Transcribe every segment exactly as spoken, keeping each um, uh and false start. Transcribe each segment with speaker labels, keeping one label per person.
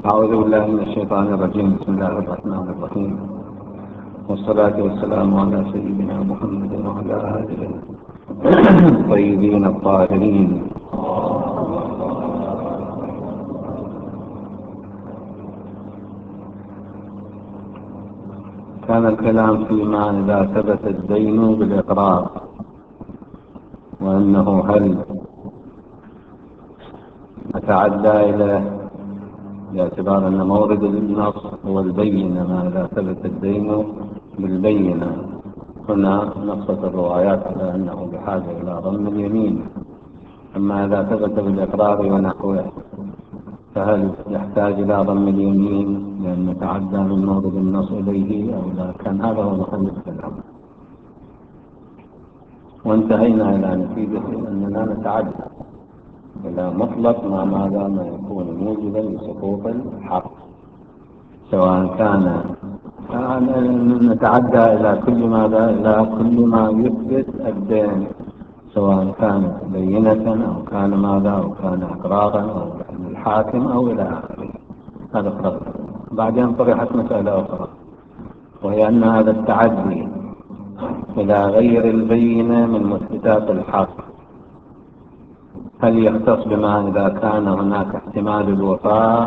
Speaker 1: أعوذ بالله من الشيطان الرجيم. بسم الله الرحمن الرحيم، والصلاة والسلام على سيدنا محمد وعلى آله الطيبين الطاهرين. كان الكلام فيما إذا ثبت الدين بالإقرار، وأنه هل نتعدى إليه باعتبار أن مورد النص هو البينة، ما إذا ثبت الدين بالبينة. هنا نصت الروايات على أنه بحاجة إلى ضم اليمين. أما إذا ثبت بالإقرار ونحوه فهل يحتاج إلى ضم اليمين لأن نتعدى من مورد النص إليه أو لا؟ كان هذا هو محل الكلام، وانتهينا إلى نتيجة أننا نتعدى إلى مطلق ما ماذا ما يكون موجبا لسقوط الحق، سواء كان نتعدى إلى كل ماذا إلى كل ما يثبت الدين، سواء كانت بينة أو كان ماذا أو كان إقرارا أو الحاكم أو إلى آخره. هذا فرق. بعدين طرحت مسألة أخرى، وهي أن هذا التعدي إلى غير البينة من مثبتات الحق هل يختص بما إذا كان هناك احتمال الوفاء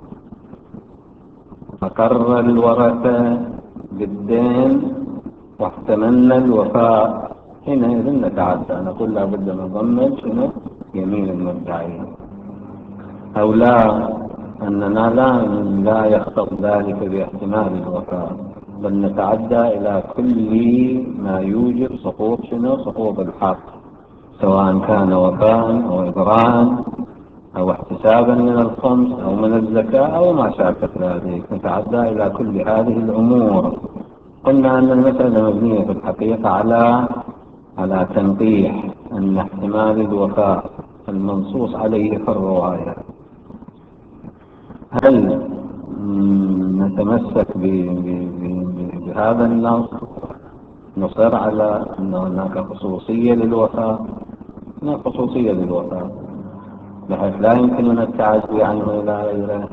Speaker 1: فقر الورثة بالدين واحتملنا الوفاء، حينئذ نتعدى نقول لا بد من ضم شنو يمين المدعي، أو لا أننا لا لا يختص ذلك باحتمال الوفاء، بل نتعدى إلى كل ما يوجب سقوط شنو سقوط الحق، سواء كان وفاء أو إبراء أو احتسابا من الخمس أو من الزكاة أو ما شابه ذلك. نتعدى إلى كل هذه الأمور. قلنا أن المسألة مبنية في الحقيقة على على تنقيح أن احتمال الوفاء المنصوص عليه في الرواية هل نتمسك بهذا النص نصر على أن هناك خصوصية للوفاء، هناك خصوصية للوفاء بحيث لا يمكننا التعدي عنه إلى غيره،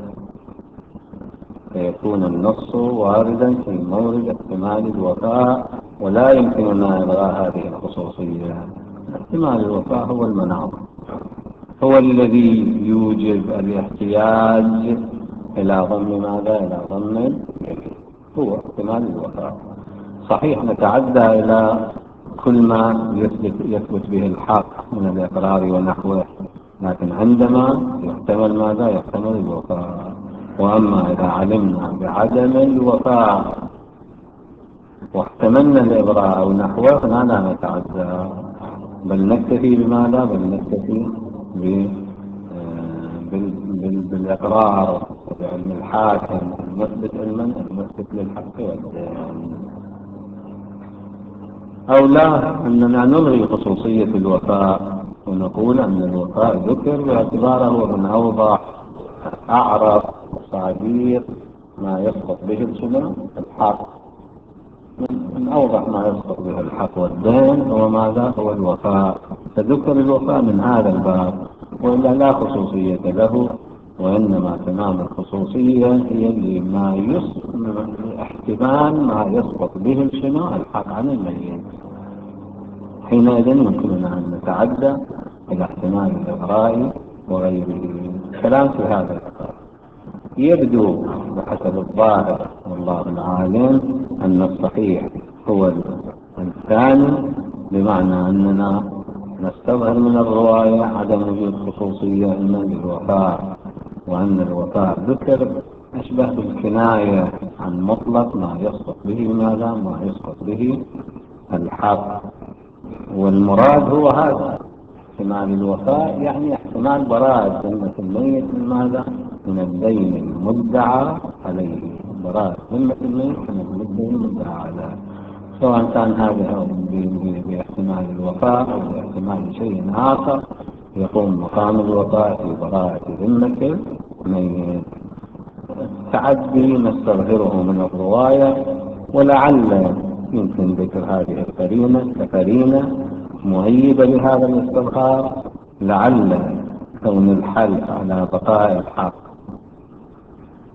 Speaker 1: فيكون النص واردا في مورد احتمال الوفاء ولا يمكننا إلغاء هذه الخصوصية. احتمال الوفاء هو المناط، هو الذي يوجب الاحتياج إلى ضم ماذا إلى ضم هو احتمال الوفاء. صحيح نتعدى إلى كل ما يثبت, يثبت به الحق من الإقرار ونحوه، لكن عندما يحتمل ماذا يحتمل الوفاء. وأما إذا علمنا بعدم الوفاء واحتملنا الإبراء أو نحوه فلا لا نتعدى، بل نكتفي بماذا بل نكتفي بالإقرار بعلم الحاكم المثبت علما المثبت للحق والدين. أو لا أننا نلغي خصوصية الوفاء ونقول أن الوفاء ذكر باعتباره من أوضح أعرف صديق ما يسقط به السنة الحق، من أوضح ما يسقط به الحق والدين هو ماذا هو الوفاء، فذكر الوفاء من هذا الباب، وإلا لا خصوصية له، وإنما تمام الخصوصية هي لما يسقط احتمال ما يسقط به الشنو الحق عن الميت. حينئذ يمكننا أن نتعدى إلى احتمال الإغراء وغيره. كلام في هذا الأثر يبدو بحسب الظاهر والله العالم أن الصحيح هو الثاني، بمعنى أننا نستظهر من الرواية عدم وجود خصوصية إلا للوفاء، وأن الوفاء ذكر أشبه بالكناية عن مطلق ما يسقط به ماذا ما يسقط به الحق، والمراد هو هذا احتمال الوفاء، يعني احتمال براءة ذمة الميت من ماذا من الدين المدعى عليه، براءة ذمة الميت من الدين المدعى عليه، سواء كان هذا باحتمال الوفاء أو باحتمال شيء آخر يقوم مقام الوفاء في براءة ذمة الميت. التعدي نستظهره من الرواية، ولعل يمكن ذكر هذه القرينة كقرينة مؤيدة لهذا الاستظهار، لعل كون الحلف على بقاء الحق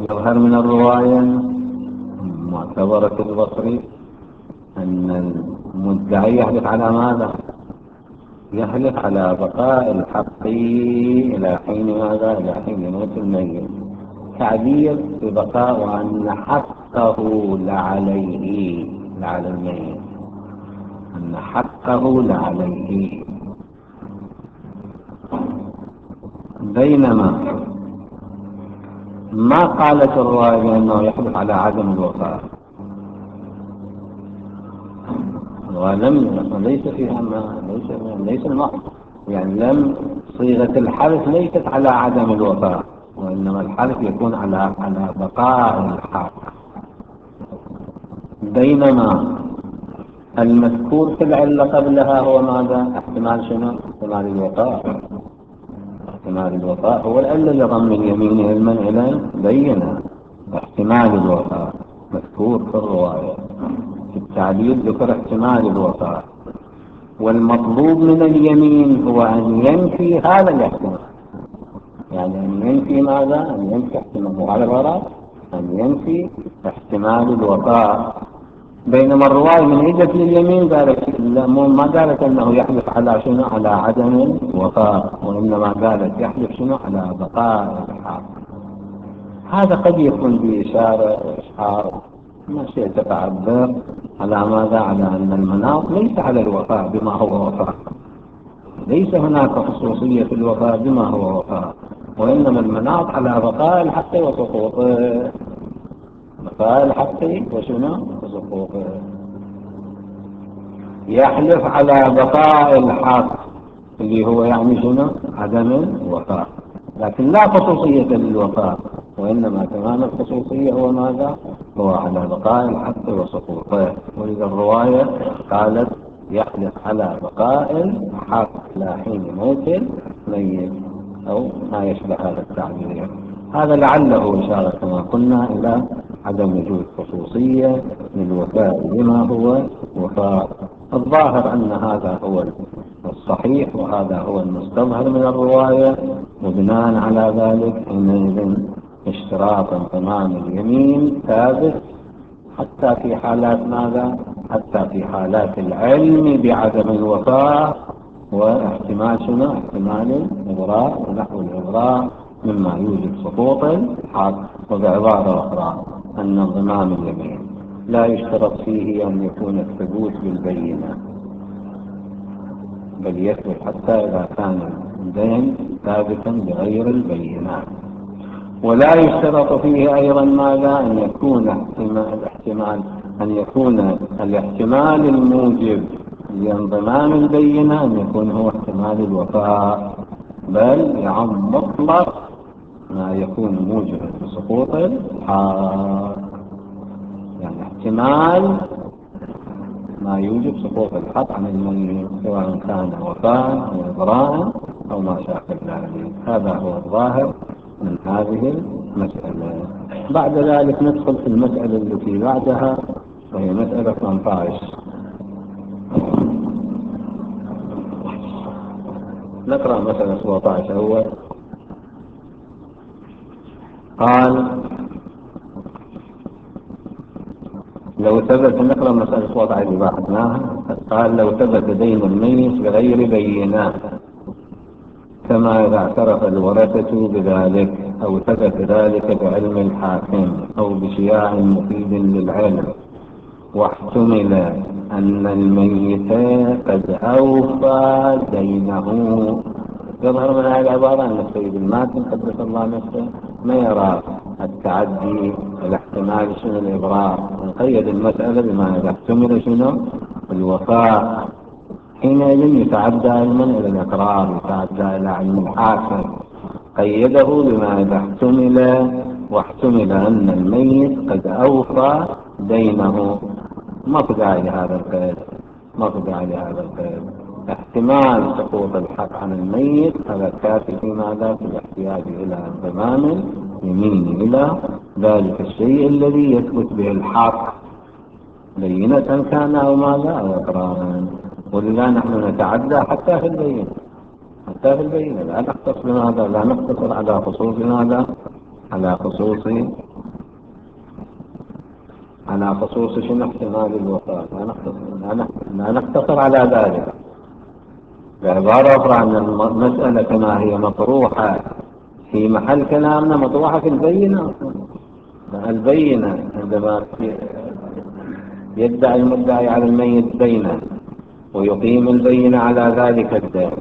Speaker 1: المستظهر من الرواية معتبرة البصري أن المدعي يحلف على ماذا؟ يحلف على بقاء الحق إلى حين ماذا؟ إلى حين موت الميت. تعبير ببقاء وأن حقه لعليه، لعلى الميت، أن حقه لعليه. بينما ما قالت الرواية بأنه يحلف على عدم الوفاء، ولم ليس فيها ما ليس ليس المحض، يعني لم صيغة الحلف ليست على عدم الوفاء، وإنما الحلف يكون على على بقاء الحق. بينما المذكور في العلة قبلها هو ماذا؟ احتمال شنو؟ احتمال الوفاء. احتمال الوفاء هو العلة لضم اليمين علما إلى بينة. احتمال الوفاء مذكور في الرواية، في التعبير ذكر احتمال الوفاء، والمطلوب من اليمين هو أن ينفي هذا الاحتمال، يعني أن ينفي ماذا؟ أن ينفي احتمال، وعلى الغرض أن ينفي احتمال الوفاء. بينما الرواية من عدة لليمين قالت ما قالت أنه يحلف على شنو؟ على عدم الوفاء، وإنما قالت يحلف شنو؟ على بقاء الحق. هذا قد يكون بإشارة وإشعار ما شيء تتعبر على ماذا؟ على أن المناط ليس على الوفاء بما هو وفاء، ليس هناك خصوصية في الوفاء بما هو وفاء، وإنما المناط على بقاء الحق وسقوطه. بقاء الحق وشنو؟ وسقوطه. يحلف على بقاء الحق اللي هو يعني شنو؟ عدم الوفاء، لكن لا خصوصية للوفاء، وإنما تمام الخصوصية هو ماذا؟ هو على بقاء الحق وسقوطه. ولذا الرواية قالت يحلف على بقاء الحق لا حين موت الميت، أو ما يشبه هذا التعبير. هذا لعله إشارة كما قلنا إلى عدم وجود خصوصية للوفاء بما هو وفاء. الظاهر أن هذا هو الصحيح وهذا هو المستظهر من الرواية، وبناء على ذلك حينئذ اشتراط تمام اليمين ثابت حتى في حالات ماذا؟ حتى في حالات العلم بعدم الوفاء واحتمال شنو؟ احتمال الإبراء ونحو الإبراء مما يوجد سقوط الحق. وبعبارة أخرى أن انضمام اليمين لا يشترط فيه أن يكون الثبوت بالبينة، بل يثبت حتى إذا كان الدين ثابتا بغير البينات. ولا يشترط فيه أيضا ماذا؟ أن يكون احتمال الاحتمال أن يكون الاحتمال الموجب لانضمام البينة أن يكون هو احتمال الوفاء، بل يعم مطلق ما يكون موجبا لسقوط الحق، يعني احتمال ما يوجب سقوط الحق عن الميت سواء كان وفاء أو إبراء أو ما شاكل ذلك. هذا هو الظاهر من هذه المسألة. بعد ذلك ندخل في المسألة التي بعدها وهي مسألة ثمانية عشر. نقرأ مسألة سبعة عشر. أول قال لو ثبت، نقرأ مسألة سبعة عشر بحثناها. قال لو ثبت دين الميت بغير بينات، كما إذا اعترف الورثة بذلك أو ثبت ذلك بعلم الحاكم أو بشياع مفيد للعلم، واحتمل أن الميت قد أوفى دينه. يظهر من هذه العبارة أن السيد الماتن قدس الله نفسه ما يرى التعدي الاحتمال شنو الإبراء، نقيد المسألة بما إذا احتمل شنو الوفاء، حينئذ يتعدى علما إلى الإقرار، يتعدى إلى علم الحاكم. قيده بما إذا احتمل، واحتمل أن الميت قد أوفى دينه. ما في داعي لهذا القيد، ما في داعي لهذا القيد. احتمال سقوط الحق عن الميت هذا كافي في ماذا؟ في الاحتياج إلى انضمام يمين إلى ذلك الشيء الذي يثبت به الحق بينة كان أو ماذا أو إقرارا. ولذا نحن نتعدى حتى في البينة، حتى في البينة لا نقتصر ماذا؟ لا نقتصر على خصوص ماذا؟ على خصوص على خصوص شنو احتمال الوفاة، لا نختصر, لا نختصر على ذلك. بعبارة أخرى أن المسألة كما هي مطروحة في محل كلامنا مطروحة في البينة. البينة عندما يدعي المدعي على الميت بينة ويقيم البينة على ذلك الدين،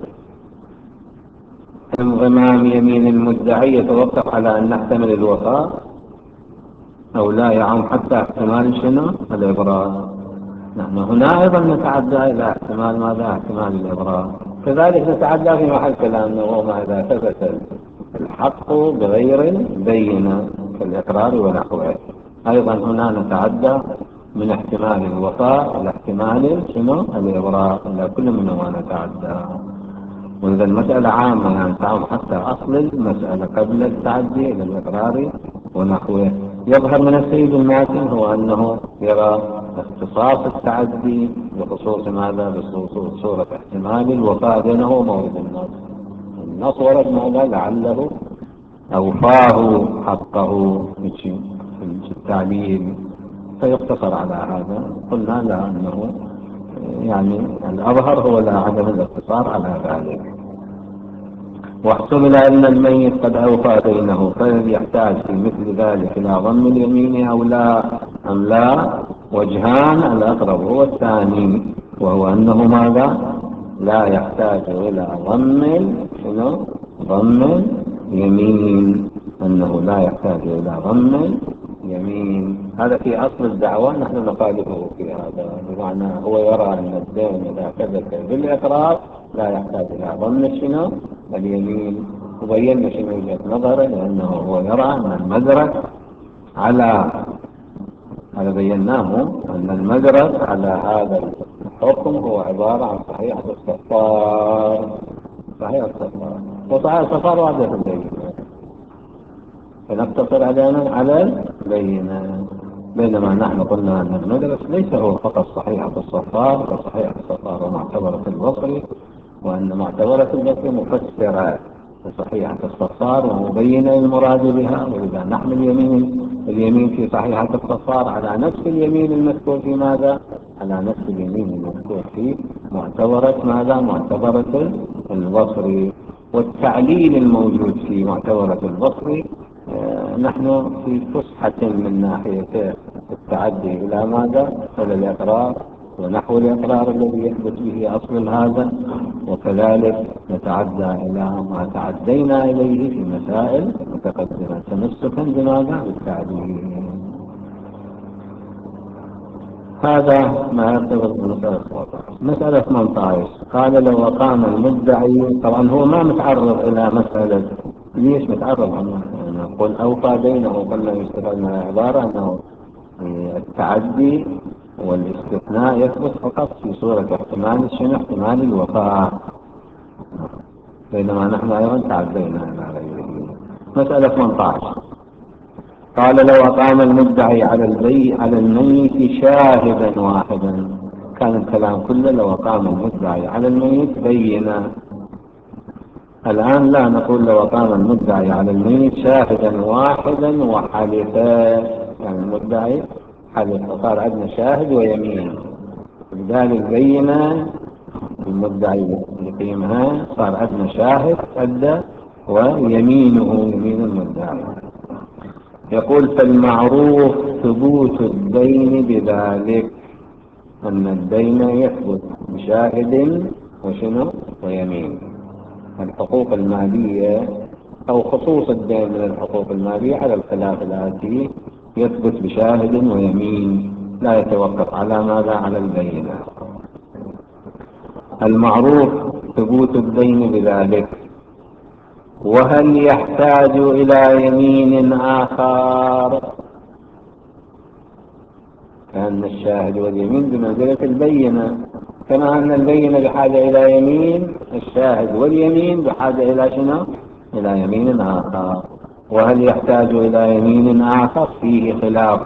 Speaker 1: انضمام يمين المدعي يتوقف على أن نحتمل الوفاة أو لا يعم حتى احتمال شنو الإبراء. نحن هنا أيضا نتعدى إلى احتمال ماذا؟ احتمال الإبراء. كذلك نتعدى في محل كلامنا وهو إذا ثبت الحق بغير البينة كالإقرار ونحوه. أيضا هنا نتعدى من احتمال الوفاء إلى احتمال شنو الإبراء، إلى كل منهما نتعدى. وإذا المسألة عامة يعني تعم حتى أصل المسألة قبل التعدي إلى الإقرار ونحوه. يظهر من السيد الماتن هو أنه يرى اختصاص التعدي بخصوص ماذا؟ بخصوص صورة احتمال الوفاء بينه ومورد النص. النص ورد ماذا؟ لعله أوفاه حقه في التعليل فيقتصر على هذا. قلنا لا، أنه يعني الأظهر هو لا عدم الاقتصار على ذلك. واحتمل أن الميت قد أوفى دينه فهل يحتاج في مثل ذلك إلى ضم اليمين أو لا أم لا؟ وجهان، الأقرب هو الثاني وهو أنه ماذا؟ لا يحتاج إلى ضم شنو؟ ضم يمين، أنه لا يحتاج إلى ضم يمين. هذا في أصل الدعوة، نحن نخالفه في هذا، بمعنى هو يرى أن الدين إذا ثبت بالإقرار لا يحتاج إلى ضم شنو اليمين. وبينا شنو وجهة نظره، لأنه هو يرى أن المدرك على هذا بيناه أن المدرك على هذا الحكم هو عبارة عن صحيح الصفار. صحيح الصفار وصحيح الصفار واضح البينة، فنقتصر علينا على البينة. بينما نحن قلنا أن المدرس ليس هو فقط صحيحة الصفار، فصحيحة الصفار ومعتبرة البصري، وأن معتبرة البصري مفسرة لصحيحة الصفار ومبينة المراد بها. وإذا نحمل اليمين اليمين في صحيحة الصفار على نفس اليمين المذكور في ماذا؟ على نفس اليمين المذكور في معتبرة ماذا؟ معتبرة البصري. والتعليل الموجود في معتبرة البصري نحن في فسحة من ناحية التعدي إلى ماذا؟ إلى الإقرار ونحو الإقرار الذي يثبت به أصل هذا، وكذلك نتعدى إلى ما تعدينا إليه في مسائل متقدمة تمسكا بماذا؟ بالتعديل. هذا ما يرتبط بمسألة مسألة ثمانية عشر. قال لو أقام المدعي، طبعا هو ما متعرض إلى مسألة ليش متعرض عنه، نقول أوفى دينه، قلنا يستفاد من العبارة أنه التعدي والاستثناء يثبت فقط في صورة احتمال شنو؟ احتمال الوفاء، بينما نحن أيضا تعدينا على غيره. مسألة ثمانية عشر. قال لو أقام المدعي على البي على الميت شاهدا واحدا، كان الكلام كله لو أقام المدعي على الميت بينا. الآن لا نقول لو أقام المدعي على الميت شاهدا واحدا وحلفا، يعني المدعي حلف فصار عندنا شاهد ويمين، لذلك بينا المدعي يقيمها صار عندنا شاهد أدى ويمينه يمين المدعي. يقول فالمعروف ثبوت الدين بذلك، أن الدين يثبت بشاهد وشنو ويمين. الحقوق المالية أو خصوص الدين من الحقوق المالية على الخلاف الآتي يثبت بشاهد ويمين، لا يتوقف على ماذا؟ على البينة. المعروف ثبوت الدين بذلك، وهل يحتاج إلى يمين آخر؟ كأن الشاهد واليمين بمنزلة البينة، كما أن البينة بحاجة إلى يمين، الشاهد واليمين بحاجة إلى شنو؟ إلى يمين آخر. وهل يحتاج إلى يمين آخر؟ فيه خلاف،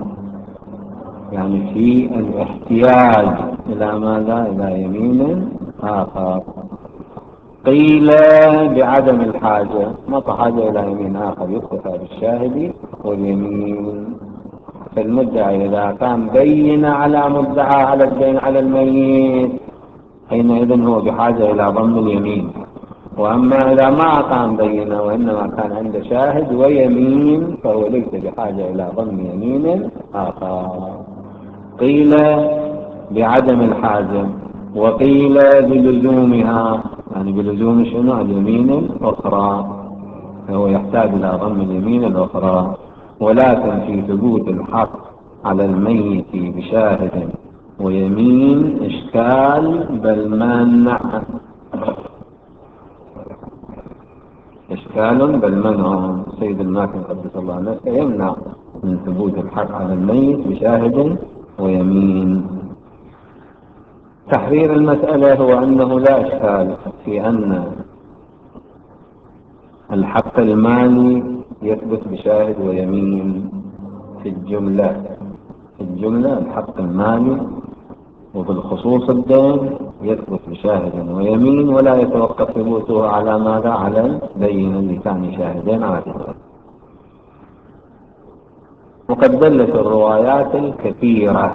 Speaker 1: يعني في الاحتياج إلى ماذا؟ إلى يمين آخر. قيل بعدم الحاجة، ما حاجة إلى يمين آخر، يكتفى بالشاهد واليمين. فالمدعي إذا كان بين على مدعى على الدين على الميت حينئذ هو بحاجة إلى ضم اليمين. وأما إذا ما كان بينة وإنما كان عنده شاهد ويمين فهو ليس بحاجة إلى ضم يمين آخر. قيل بعدم الحاجة وقيل بلزومها، يعني بلزوم شنو؟ اليمين الأخرى، فهو يحتاج إلى ضم اليمين الأخرى. ولكن في ثبوت الحق على الميت بشاهد ويمين إشكال بل مانع، إشكال بل منع. سيد الماكن قدس الله نفسه يمنع من ثبوت الحق على الميت بشاهد ويمين. تحرير المسألة هو أنه لا إشكال في أن الحق المالي يثبت بشاهد ويمين في الجملة، في الجملة الحق المالي وبالخصوص الدين يثبت بشاهد ويمين، ولا يتوقف ثبوته على ماذا؟ على البين اللي كان شاهدين عادة. وقد دلت الروايات الكثيرة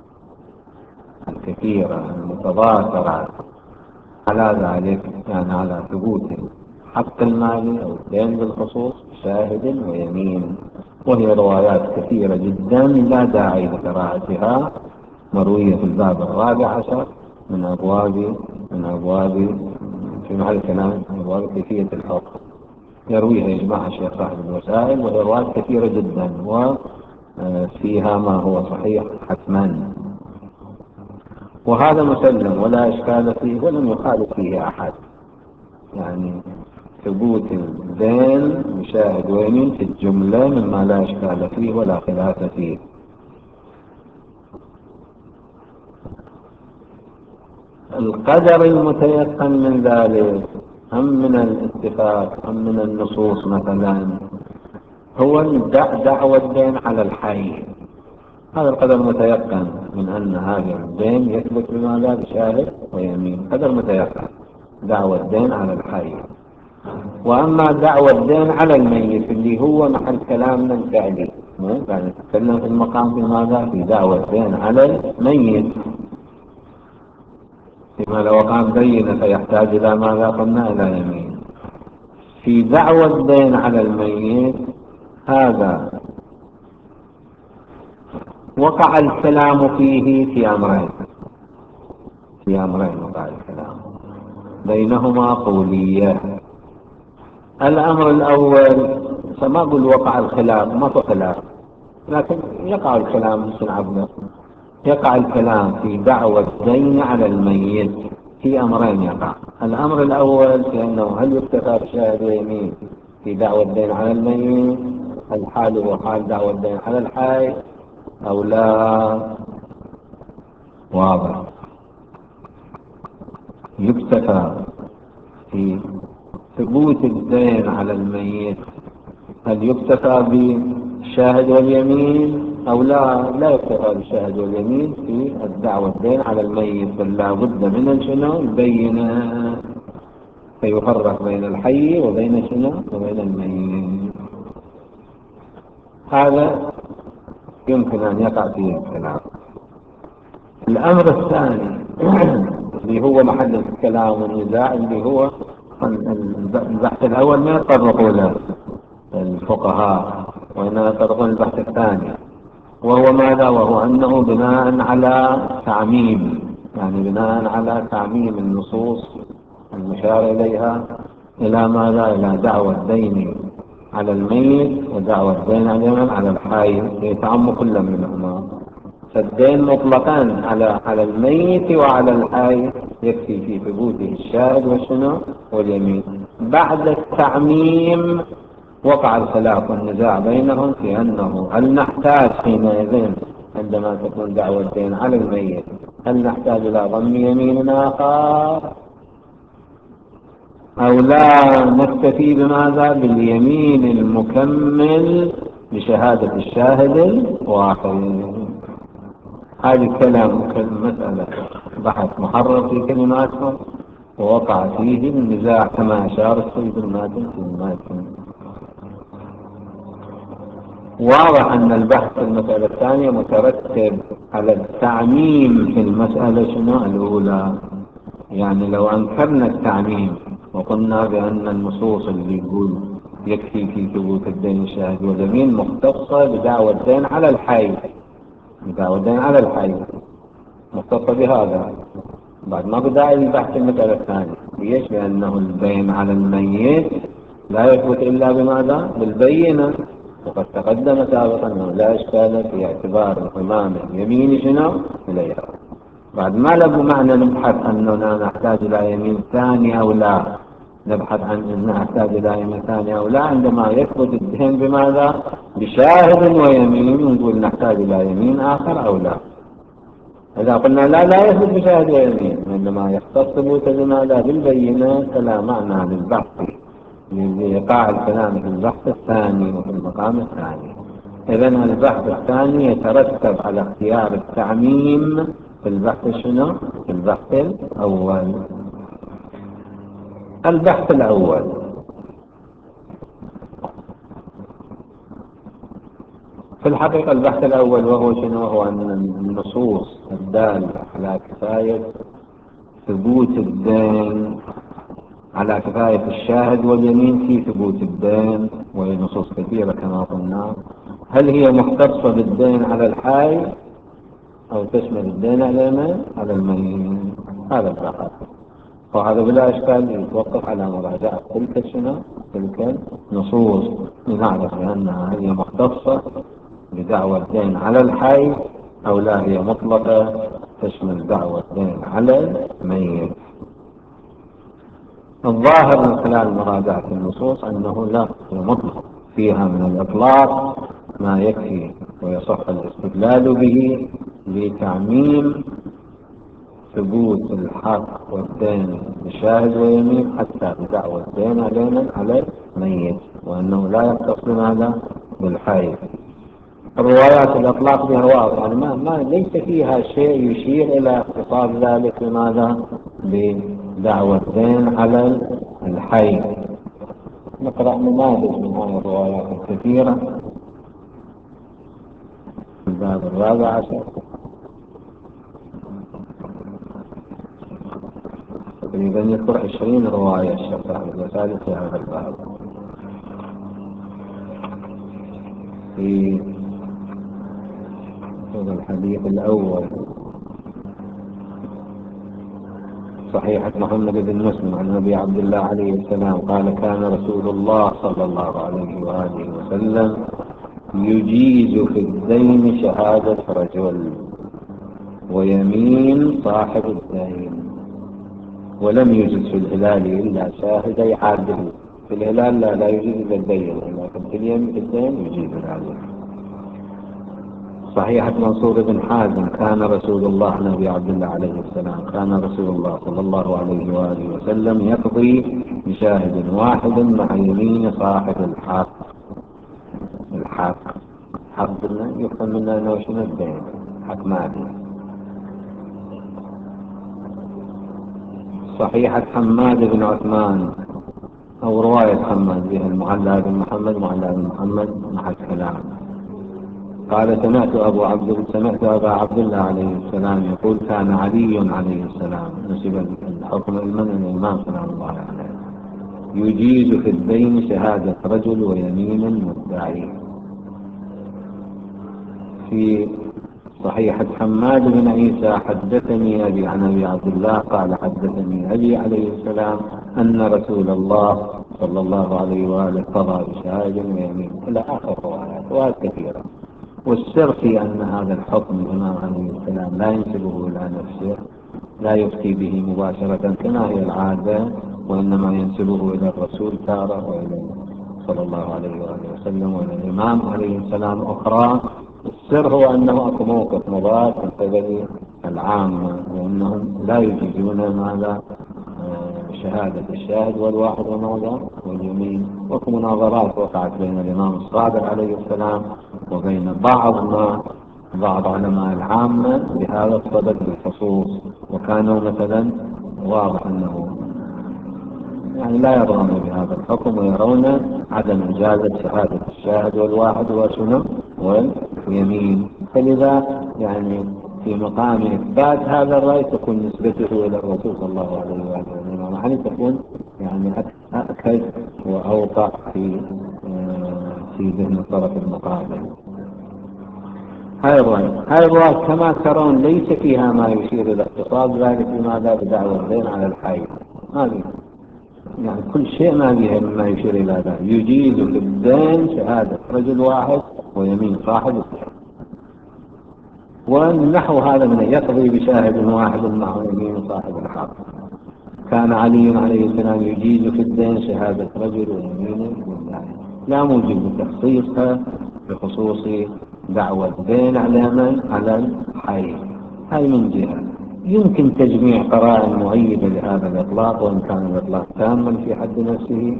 Speaker 1: الكثيرة المتضافرة على ذلك، يعني على ثبوت حق المالي أو الدين بالخصوص بشاهد ويمين، وهي روايات كثيرة جدا لا داعي لقراءتها، مروية في الباب الرابع عشر من أبواب من أبواب في محل كلام أبواب كيفية الحكم، يرويها يجمعها الشيخ صاحب الوسائل، وهي روايات كثيرة جدا وفيها ما هو صحيح حتما، وهذا مسلم ولا إشكال فيه ولم يخالف فيه أحد. يعني ثبوت الدين بشاهد ويمين في الجملة مما لا إشكال فيه ولا خلاف فيه. القدر المتيقن من ذلك هم من الاتفاق هم من النصوص مثلا هو دعوى الدين على الحي. هذا القدر متيقن من أن هذا الدين يثبت بماذا؟ بشاهد ويمين، قدر متيقن دعوى الدين على الحي. وأما دعوى الدين على الميت اللي هو محل كلامنا الفعلي، يعني نتكلم في المقام في ماذا؟ في دعوى الدين على الميت، فيما لو كان بين فيحتاج إلى ماذا؟ قلنا إلى يمين. في دعوى الدين على الميت هذا وقع الكلام فيه في أمرين، في أمرين وقع الكلام بينهما قولية. الأمر الأول فما أقول وقع الخلاف، ما في خلاف، لكن يقع الكلام مثل عبده، يقع الكلام في دعوى الدين على الميت في أمرين يقع. الأمر الأول في أنه هل يكتفى بشاهد ويمين في دعوى الدين على الميت؟ الحال هو حال دعوى الدين على الحي أو لا؟ واضح. يكتفى في ثبوت الدين على الميت، هل يكتفى بالشاهد واليمين أو لا؟ لا يكتفى بالشاهد واليمين في الدعوى الدين على الميت، بل لا بد من الشنو؟ البينة، فيفرق بين الحي وبين شنو؟ وبين الميت. هذا يمكن أن يقع فيه الكلام. الأمر الثاني اللي هو محل الكلام والنزاع، اللي هو البحث الأول ما يتطرقوا له الفقهاء وإنما يتطرقون البحث الثاني، وهو ماذا؟ وهو أنه بناء على تعميم، يعني بناء على تعميم النصوص المشار إليها إلى ماذا؟ إلى دعوى الدين على الميت ودعوى الدين على الحي، يتعم كل منهما. فالدين مطلقا على على الميت وعلى الحي يكفي في ثبوته الشاهد والشنو؟ واليمين. بعد التعميم وقع الخلاف والنزاع بينهم في أنه هل نحتاج حينئذ عندما تكون دعوى الدين على الميت هل نحتاج إلى ضم يمين آخر أو لا نكتفي بماذا؟ باليمين المكمل بشهادة الشاهد الواحد. هذه الكلام مسألة بحث محرر في كلماتهم ووقع فيه النزاع كما أشار السيد الماتن في الماتن. واضح أن البحث في المسألة الثانية مترتب على التعميم في المسألة شنو الأولى. يعني لو أنكرنا التعميم وقلنا بأن النصوص اللي يقول يكفي في ثبوت الدين الشاهد واليمين مختصة بدعوى الدين على الحي، بدعوى الدين على الحي مختصة بهذا، بعد ما بدأ البحث في المسألة الثانية. ليش؟ لأنه الدين على الميت لا يثبت إلا بماذا؟ بالبينة. وقد تقدم سابقا أنه لا إشكال في اعتبار الإمام اليمين شنو إليها. بعد ما له معنى نبحث أننا نحتاج إلى يمين ثاني أو لا، نبحث عن أن نحتاج إلى يمين ثاني أو لا عندما يثبت الدين بماذا؟ بشاهد ويمين، ونقول نحتاج إلى يمين آخر أو لا. إذا قلنا لا لا يثبت بشاهد ويمين، عندما يختص ثبوت بماذا؟ بالبينة، فلا معنى للبحث لإيقاع الكلام في البحث الثاني وفي المقام الثاني. إذن البحث الثاني يترتب على اختيار التعميم في البحث شنو؟ في البحث الأول. البحث الأول في الحقيقة البحث الأول وهو شنو؟ هو أن النصوص الدالة على كفاية ثبوت الدين، على كفاية الشاهد واليمين في ثبوت الدين، وهي نصوص كثيرة كما قلنا، هل هي مختصة بالدين على الحي أو تشمل الدين على على الميت؟ هذا الفقط. وهذا بلا إشكال يتوقف على مراجعة تلك شنو؟ تلك النصوص لنعرف بأنها هي مختصة بدعوى الدين على الحي أو لا هي مطلقة تشمل دعوى الدين على الميت. الظاهر من خلال مراجعة النصوص أنه لا، هي مطلقة، فيها من الإطلاق ما يكفي ويصح الاستدلال به لتعميم ثبوت الحق والدين بشاهد ويمين حتى بدعوى الدين علينا على الميت، وأنه لا يختص بماذا؟ بالحي. الروايات الأطلاق بها واضح، يعني ما, ما ليس فيها شيء يشير إلى اختصاص ذلك بماذا؟ بدعوى الدين على الحي. نقرأ نماذج من هذه الروايات الكثيرة في الباب الرابع عشر، تقريبا يذكر عشرين رواية الشيخ صاحب الرسالة في هذا الباب. في الحديث الأول صحيحة محمد بن مسلم عن أبي عبد الله عليه السلام قال كان رسول الله صلى الله عليه وآله وسلم يجيز في الدين شهادة رجل ويمين صاحب الدين، ولم يجز في الهلال إلا شاهدي عادل. في الهلال لا, لا يجوز إلا البين، لكن في اليمين في الدين يجيز العادل. صحيحة منصور بن حازم كان رسول الله نبي عبد الله عليه السلام كان رسول الله صلى الله عليه وآله وسلم يقضي بشاهد واحد مع يمين صاحب الحق. الحق حق يفهم منه أنه شنو الدين؟ حق مالي. صحيحة حماد بن عثمان أو رواية حماد بها المعلى بن محمد معلى بن محمد مع الكلام قال سمعت أبو عبد سمعت أبا عبد الله عليه السلام يقول كان علي عليه السلام نسب الحكم المن الإمام سلام الله عليه يجيز في الدين شهادة رجل ويمين مدعي. في صحيحة حماد بن عيسى حدثني أبي عن أبي عبد الله قال حدثني أبي عليه السلام أن رسول الله صلى الله عليه وآله قضى بشهادة ويمين إلى آخر روايات كثيرة. والسر في أن هذا الحكم الإمام عليه السلام لا ينسبه إلى نفسه، لا يفتي به مباشرة كما هي العادة، وإنما ينسبه إلى الرسول تارة وإلى صلى الله عليه وآله وسلم وإلى الإمام عليه السلام أخرى. السر هو أنه أكو موقف مضاد من قبل العامة، وأنهم لا يجيزون ماذا؟ شهادة الشاهد والواحد وماذا؟ واليمين. وكم مناظرات وقعت بين الإمام الصادق عليه السلام وبين بعض ما بعض علماء العامة بهذا الصدد بالخصوص، وكانوا مثلا واضح أنه يعني لا يرضون بهذا الحكم ويرون عدم إجازة شهادة الشاهد والواحد وشنو واليمين. فلذا يعني في مقام إثبات هذا الرأي تكون نسبته إلى الرسول صلى الله عليه وسلم، يعني تكون يعني أكد وأوقع في في ذهن الطرف المقابل. أيضا أيضا كما ترون ليس فيها ما يشير إلى اختصاص ذلك لماذا بدعوى الدين على الحي. هذه يعني كل شيء ما فيها مما يشير إلى ذلك. يجيز في الدين شهادة رجل واحد ويمين صاحب الدين، والنحو هذا من يقضي بشاهد واحد مع يمين صاحب الحق. كان علي عليه السلام يجيز في الدين شهادة رجل ويمين بالله، لا موجب تخصيصها بخصوص دعوة الدين على من على الحي. هاي من جهة. يمكن تجميع قرائن مؤيدة لهذا الإطلاق، وإن كان الإطلاق تاما في حد نفسه.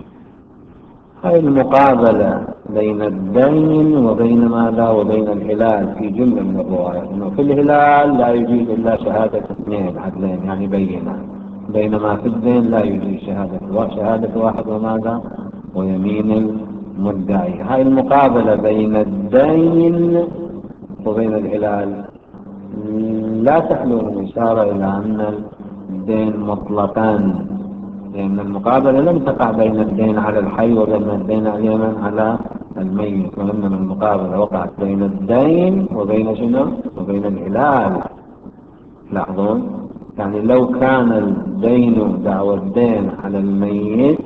Speaker 1: هاي المقابلة بين الدين وبين ماذا وبين الهلال في جملة من الروايات، إنه في الهلال لا يجوز إلا شهادة اثنين عدلين يعني بينة، بينما في الدين لا يجوز شهادة شهادة واحد وماذا ويمين المدعي. هاي المقابلة بين الدين وبين الهلال لا تخلو من إشارة إلى أن الدين مطلقا، لأن المقابلة لم تقع بين الدين على الحي وبين الدين على اليمن على الميت، وإنما المقابلة وقعت بين الدين وبين شنو وبين الهلال. لاحظون، يعني لو كان الدين دعوى الدين على الميت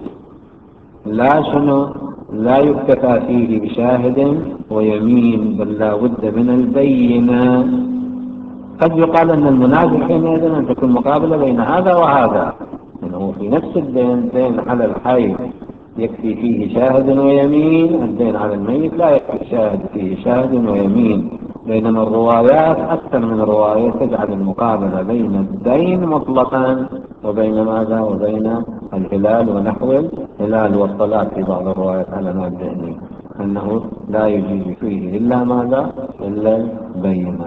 Speaker 1: لا شنو لا يكتفى فيه بشاهد ويمين، بل لا بد من البينة. قد يقال أن المنازل حينئذ أن تكون مقابلة بين هذا وهذا، أنه في نفس الدين دين على الحي يكفي فيه شاهد ويمين، الدين على الميت لا يكفي شاهد فيه شاهد ويمين، بينما الروايات أكثر من رواية تجعل المقابلة بين الدين مطلقا وبين ماذا وبين الهلال ونحو الهلال والصلاة في بعض الروايات على ما الذهني أنه لا يجوز فيه إلا ماذا إلا البينة.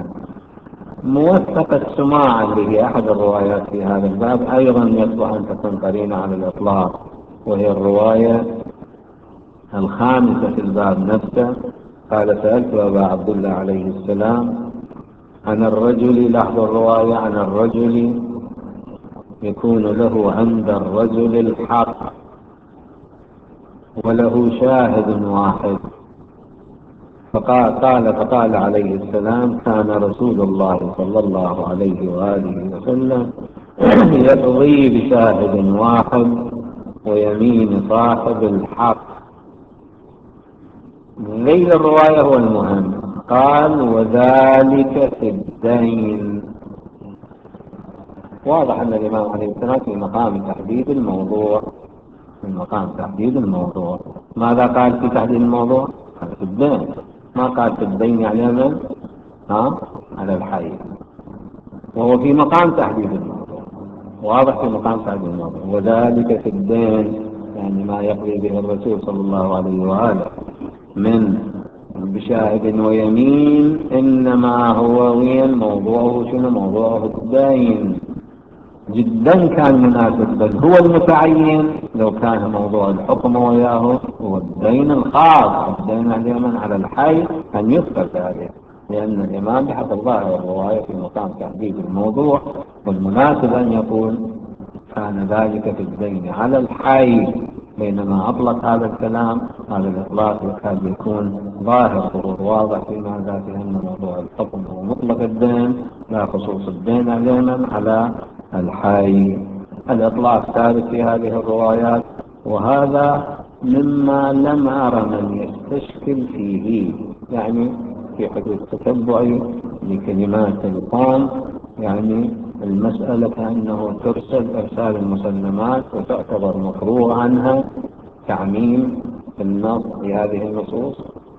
Speaker 1: موثق السماع اللي هي أحد الروايات في هذا الباب أيضا يصلح أن تكون قرينة على الإطلاق، وهي الرواية الخامسة في الباب نفسه. قال سألت أبا عبد الله عليه السلام عن الرجل، لحظ الرواية، عن الرجل يكون له عند الرجل الحق وله شاهد واحد، فقال قال فقال عليه السلام كان رسول الله صلى الله عليه وآله وسلم يقضي بشاهد واحد ويمين صاحب الحق. ليل الرواية هو المهم. قال وذلك في الدين. واضح أن الإمام عليه السلام في مقام تحديد الموضوع، في مقام تحديد الموضوع. ماذا قال في تحديد الموضوع؟ قال في الدين، ما قال في الدين على من؟ ها؟ على الحي، وهو في مقام تحديد الموضوع، واضح في مقام تحديد الموضوع. وذلك في الدين يعني ما يقضي به الرسول صلى الله عليه وآله من بشاهد ويمين إنما هو وين موضوعه شنو موضوعه الدين. جدا كان مناسب، بل هو المتعين لو كان موضوع الحكم وياه هو الدين الخاص، الدين اليمن على الحي أن يذكر ذلك، لأن الإمام بحسب ظاهر الرواية في مقام تحديد الموضوع، والمناسب أن يقول كان ذلك في الدين على الحي، بينما أطلق هذا الكلام هذا الإطلاق يكاد يكون ظاهر ظهور واضح في ماذا في أن موضوع الحكم هو مطلق الدين لا خصوص الدين اليمن على الحي. الإطلاق ثابت في هذه الروايات، وهذا مما لم أرى من يستشكل فيه، يعني في حدود تتبعي لكلمات القوم، يعني المسألة كأنه ترسل إرسال المسلمات وتعتبر مفروغ عنها تعميم في النص في هذه النصوص.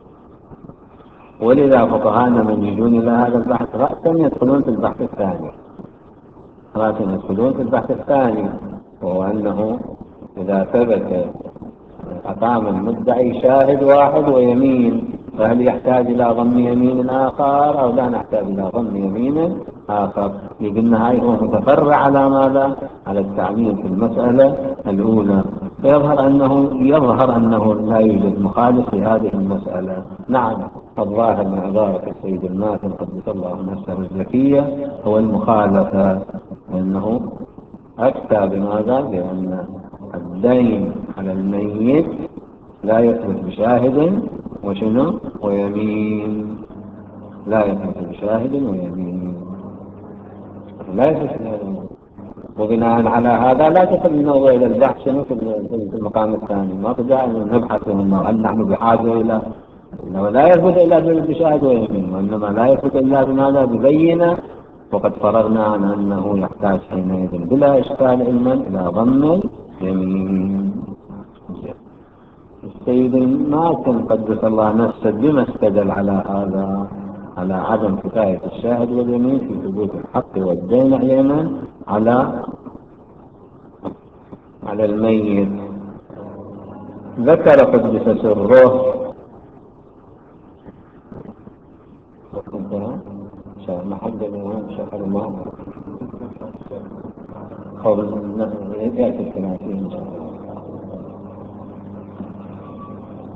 Speaker 1: ولذا فقهانا من يجون إلى هذا البحث رأسا يدخلون في البحث الثاني، رأسا يدخلون في البحث الثاني، وهو أنه إذا ثبت أقام المدعي شاهد واحد ويمين فهل يحتاج إلى ضم يمين آخر أو لا نحتاج إلى ضم يمين آخر؟ في النهاية هو متفرع على ماذا؟ على التعليل في المسألة الأولى. فيظهر أنه يظهر أنه لا يوجد مخالف في هذه المسألة. نعم، الظاهر من عبارة السيد الماتن قدس الله نفسه الزكية هو المخالفة، أنه أفتى بماذا؟ بأن الدين على الميت لا يثبت بشاهد وشنو ويمين، لا يثبت بشاهد ويمين، لا يثبت بشاهد. وبناء على هذا لا تخل النظر إلى البحث شنو في المقام الثاني، ما تدعي نبحث انه هل نحن بحاجة إلى انه لا يثبت إلا بشاهد ويمين، وإنما لا يثبت إلا بماذا؟ ببينة. وقد فرغنا عن أنه يحتاج حينئذ بلا إشكال علما إلى ضم اليمين. السيد الماتن قدس الله نفسه بما استدل على هذا؟ على عدم كفاية الشاهد واليمين في ثبوت الحق والدين علينا على على الميت. ذكر قدس سره ما حد من شهر ما قول يأتي الثلاثين